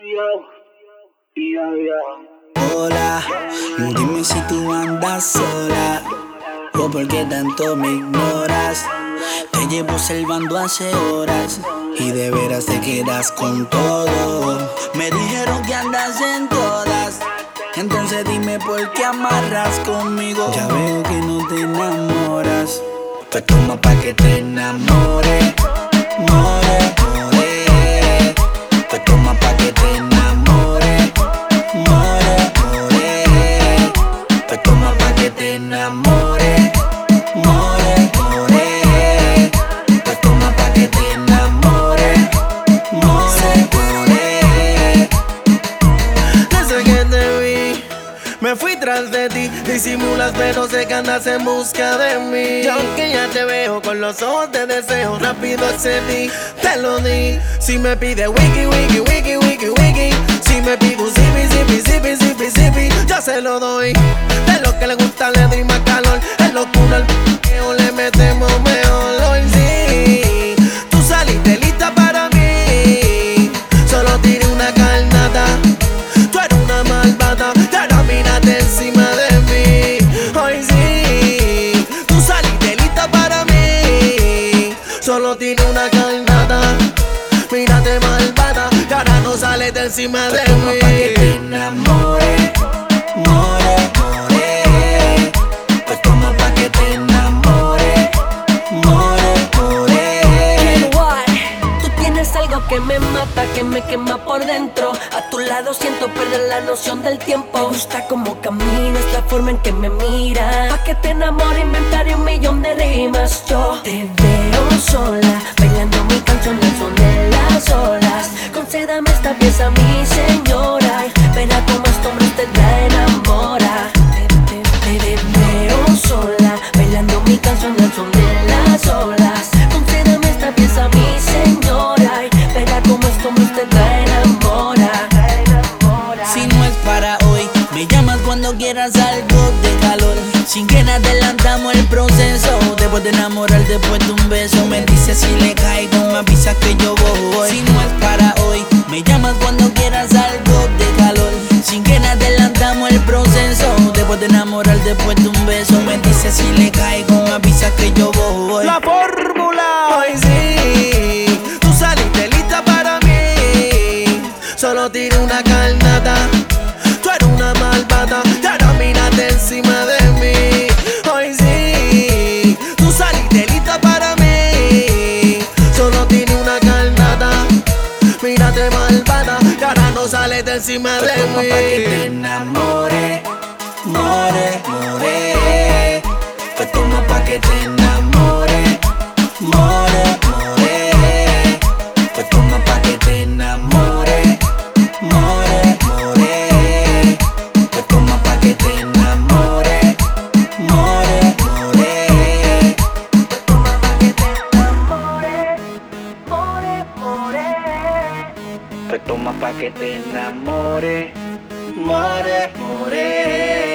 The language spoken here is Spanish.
Hola, dime si tú andas sola o por qué tanto me ignoras. Te llevo observando hace horas y de veras te quedas con todo. Me dijeron que andas en todas, entonces dime por qué amarras conmigo. Ya veo que no te enamoras, pues toma pa' que te enamore. More, more, pues toma pa' que te enamore. More, more, pues toma pa' que te enamore. More, more, pues toma pa' que te enamore. More, more. Desde que te vi, me fui tras de ti. Disimulas pero sé que andas en busca de mí. Y aunque ya te veo con los ojos de deseo, rápido accedí, te lo di. Si me pide wiki, wiki, wiki, wiki, wiki, si me pide un zipi, zipi, zipi, zipi, zipi, yo se lo doy. De lo que le gusta le doy más calor. En locura al p***eo le metemos mejor. Hoy sí, tú saliste lista para mí. Solo tiré una carnata. Tú eres una malvada, y ahora mírate encima de mí. Hoy sí, tú saliste lista para mí. Solo tiene una carnata. Mírate malvada, y ahora no sales de encima de Toma mí. pa' que te enamore. More, more, pues toma pa' que te enamore. More, more. Tú tienes algo que me mata, que me quema por dentro. A tu lado siento perder la noción del tiempo. Me gusta cómo caminas, la forma en que me miras. Pa' que te enamore inventaré 1.000.000 de rimas. Yo te veo sola, bailando mi canción al son de las olas. Concédame esta pieza, mi señora, y verá cómo este hombre usted la enamora. Te veo sola, bailando mi canción al son de las olas. Concédame esta pieza, mi señora, y verá cómo este hombre usted la enamora. Si no es para hoy, me llamas cuando quieras algo de calor. Sin que nada adelantamos el proceso. Después de enamorar, después de un beso, me dices si le caigo, me avisas que yo voy. Si no es para hoy, me llamas cuando quieras algo de calor. Sin que nada adelantamos el proceso. Después de enamorar, después de un beso, me dices si le caigo, me avisas que yo voy. La fórmula. Hoy sí, tú saliste lista para mí. Solo tiré una carnata. Tú eres una malvada, y ahora mírate encima de mí. Hoy sí, tú saliste lista para mí. Solo tiré una carnata. Mírate malvada, y ahora no sales de encima de Toma pa' que te mí. enamore. More, more, pues toma pa' que te enamore. More, more, pues toma pa' que te enamore. More, more, pues toma pa' que te enamore. More, more, Pues toma pa' que te enamore, more, more. pues toma pa' que te enamore. More, more.